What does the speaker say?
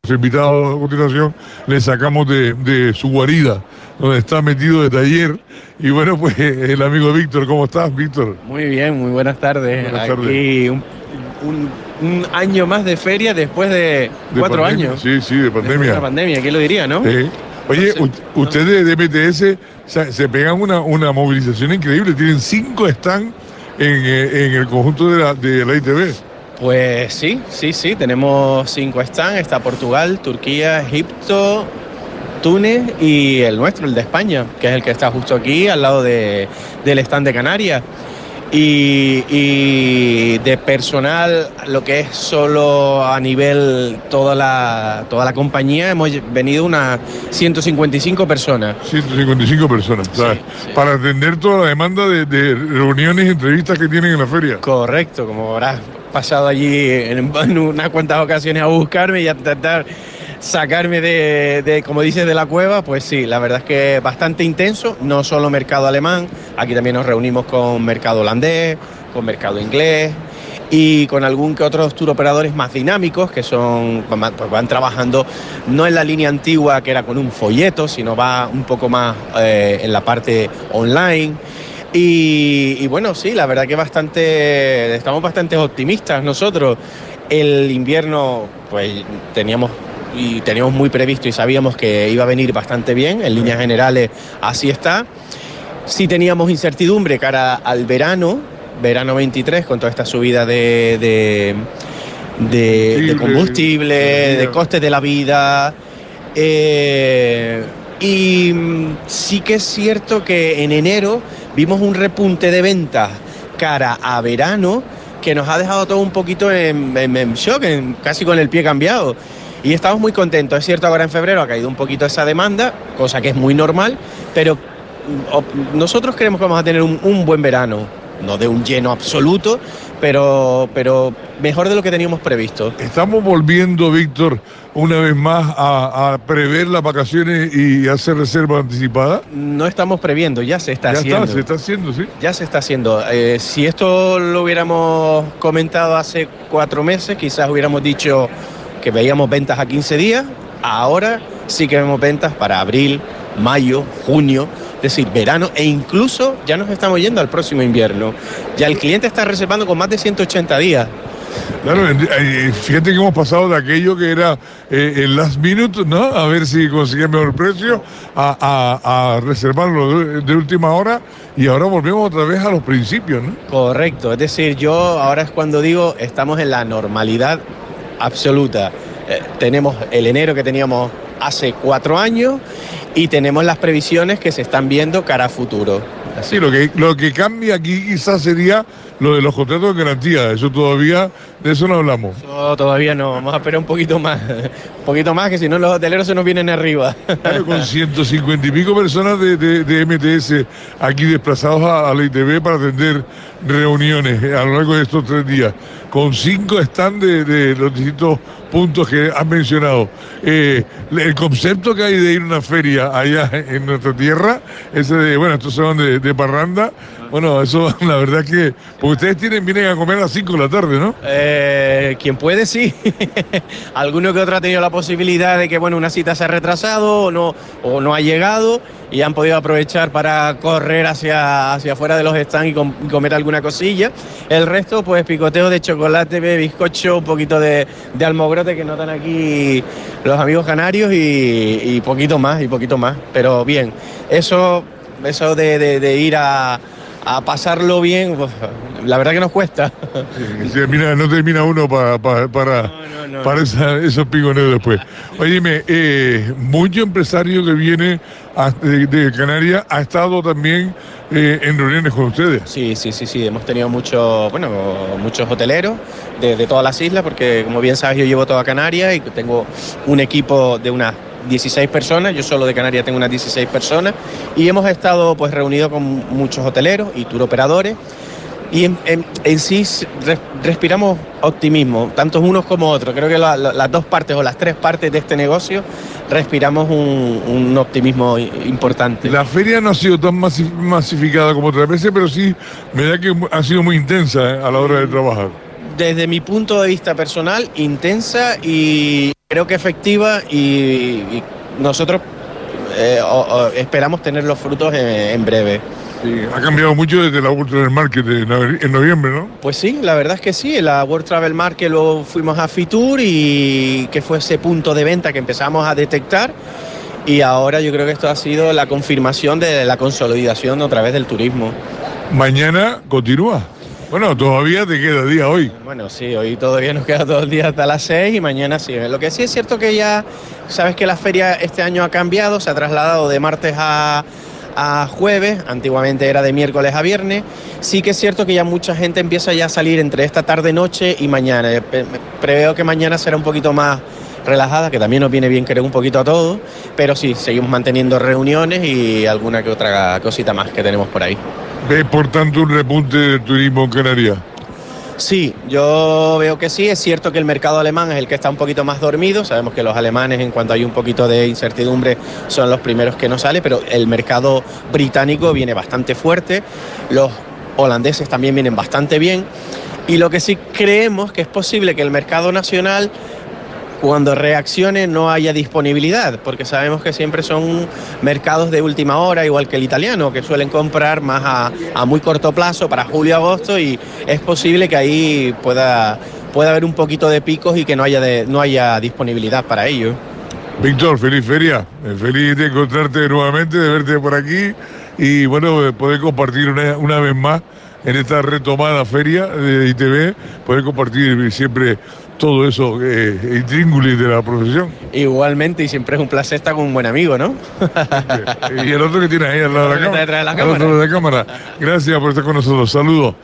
invitado a continuación, le sacamos de su guarida, donde está metido desde ayer. Y bueno, pues el amigo Víctor, ¿cómo estás, Víctor? Muy bien, muy buenas tardes. Buenas tardes. Aquí un año más de feria después de 4 pandemia. años. Sí, de pandemia. De pandemia, ¿quién lo diría, no? Oye, No sé, ustedes de MTS se pegan una movilización increíble. Tienen 5 stands en el conjunto de la ITV. Pues sí, tenemos 5 stands. Está Portugal, Turquía, Egipto, Túnez y el nuestro, el de España, que es el que está justo aquí, al lado del stand de Canarias. Y de personal, lo que es solo a nivel toda la compañía, hemos venido unas 155 personas. 155 personas, ¿sabes? Sí. Para atender toda la demanda de reuniones y entrevistas que tienen en la feria. Correcto, como habrás pasado allí en unas cuantas ocasiones a buscarme y a intentar sacarme de, como dices, de la cueva. Pues sí, la verdad es que bastante intenso, no solo mercado alemán, aquí también nos reunimos con mercado holandés, con mercado inglés y con algún que otros tour operadores más dinámicos que pues van trabajando no en la línea antigua que era con un folleto, sino va un poco más en la parte online. Y bueno, sí, la verdad que estamos bastante optimistas nosotros. El invierno, pues teníamos muy previsto y sabíamos que iba a venir bastante bien, en líneas generales así está. Sí teníamos incertidumbre cara al verano 23, con toda esta subida de combustible, de costes de la vida. Y sí que es cierto que en enero vimos un repunte de ventas cara a verano que nos ha dejado todo un poquito en shock, casi con el pie cambiado. Y estamos muy contentos. Es cierto, ahora en febrero ha caído un poquito esa demanda, cosa que es muy normal, pero nosotros creemos que vamos a tener un buen verano. No de un lleno absoluto, pero mejor de lo que teníamos previsto. Estamos volviendo, Víctor, una vez más a prever las vacaciones y hacer reserva anticipada. No estamos previendo, ya se está haciendo. Se está haciendo, sí. Ya se está haciendo. Si esto lo hubiéramos comentado hace 4 meses, quizás hubiéramos dicho que veíamos ventas a 15 días. Ahora sí que vemos ventas para abril, mayo, junio, es decir, verano, e incluso ya nos estamos yendo al próximo invierno. Ya el cliente está reservando con más de 180 días. Claro, fíjate que hemos pasado de aquello que era el last minute, ¿no? A ver si conseguía mejor precio, a reservarlo de última hora, y ahora volvemos otra vez a los principios, ¿no? Correcto, es decir, yo ahora es cuando digo, estamos en la normalidad absoluta. Tenemos el enero que teníamos hace 4 años y tenemos las previsiones que se están viendo cara a futuro. Sí, lo que cambia aquí quizás sería lo de los contratos de garantía. De eso no hablamos. Eso todavía no, vamos a esperar un poquito más, que si no los hoteleros se nos vienen arriba. Claro, con 150 y pico personas de MTS aquí desplazados a la ITV para atender reuniones a lo largo de estos 3 días, con 5 stands de los distintos puntos que has mencionado. El concepto que hay de ir a una feria allá en nuestra tierra, ese de, bueno, estos son de parranda, bueno, eso la verdad es que, porque ustedes vienen a comer a las 5 de la tarde, ¿no? Quien puede, sí. Alguno que otro ha tenido la posibilidad de que, bueno, una cita se ha retrasado o no ha llegado y han podido aprovechar para correr hacia afuera de los stands y comer alguna cosilla. El resto, pues, picoteo de chocolate, bizcocho, un poquito de almogrote que notan aquí los amigos canarios y poquito más. Pero bien, eso de ir a pasarlo bien, pues, la verdad que nos cuesta. Sí, mira, no termina uno para esos piconeos después. Óyeme, mucho empresario que viene de Canarias ha estado también en reuniones con ustedes. Sí, hemos tenido muchos hoteleros de todas las islas, porque como bien sabes yo llevo toda Canarias y tengo un equipo de unas 16 personas, yo solo de Canarias tengo unas 16 personas, y hemos estado pues reunidos con muchos hoteleros y tour operadores, y en sí respiramos optimismo, tanto unos como otros. Creo que las 2 partes o las 3 partes de este negocio respiramos un optimismo importante. La feria no ha sido tan masificada como otras veces, pero sí, me da que ha sido muy intensa a la hora de trabajar. Desde mi punto de vista personal, intensa, y creo que efectiva y nosotros esperamos tener los frutos en breve. Sí, ha cambiado mucho desde la World Travel Market en noviembre, ¿no? Pues sí, la verdad es que sí. En la World Travel Market luego fuimos a Fitur y que fue ese punto de venta que empezamos a detectar. Y ahora yo creo que esto ha sido la confirmación de la consolidación otra vez del turismo. Mañana continúa. Bueno, todavía te queda día hoy. Bueno, sí, hoy todavía nos queda todo el día hasta las 6 y mañana sí. Lo que sí es cierto que ya sabes que la feria este año ha cambiado, se ha trasladado de martes a jueves, antiguamente era de miércoles a viernes. Sí que es cierto que ya mucha gente empieza ya a salir entre esta tarde-noche y mañana. Preveo que mañana será un poquito más relajada, que también nos viene bien, creo, un poquito a todos, pero sí, seguimos manteniendo reuniones y alguna que otra cosita más que tenemos por ahí. ¿Ves, por tanto, un repunte del turismo en Canarias? Sí, yo veo que sí. Es cierto que el mercado alemán es el que está un poquito más dormido. Sabemos que los alemanes, en cuanto hay un poquito de incertidumbre, son los primeros que no salen, pero el mercado británico viene bastante fuerte. Los holandeses también vienen bastante bien. Y lo que sí creemos que es posible que el mercado nacional, cuando reaccione, no haya disponibilidad, porque sabemos que siempre son mercados de última hora, igual que el italiano, que suelen comprar más a muy corto plazo, para julio-agosto, y es posible que ahí pueda haber un poquito de picos y que no haya disponibilidad para ello. Víctor, feliz feria, feliz de encontrarte nuevamente, de verte por aquí y bueno, poder compartir una vez más en esta retomada feria de ITV, poder compartir siempre todo eso, intríngulis de la profesión. Igualmente, y siempre es un placer estar con un buen amigo, ¿no? Y el otro que tienes ahí al lado de la cámara. Detrás de la cámara. Al otro de la cámara. Gracias por estar con nosotros. Saludos.